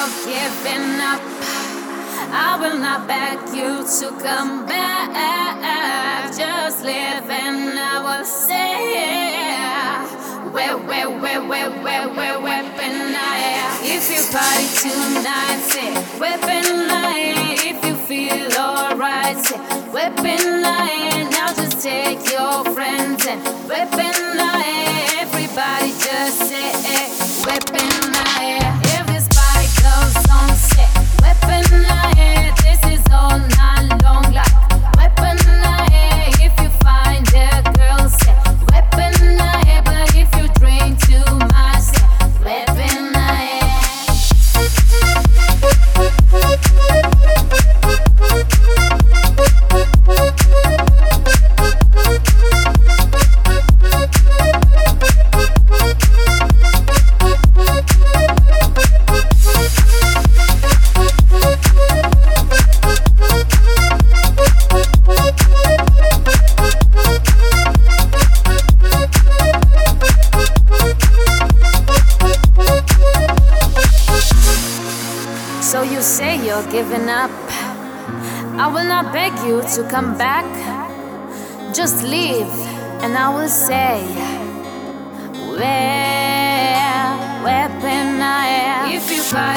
you're giving up. I will not beg you to come back. Just live and I will say, weapon I. If you party tonight, say weapon I. If you feel alright, say weapon I. Now just take your friends and weapon I. Everybody just say weapon I. If this party goes on, say weapon I. This is all night long like weapon I. If you find a girl, say weapon I. But if you drink too much, say weapon I. So you say you're giving up. I will not beg you to come back. Just leave, and I will say, weapon I. If you fight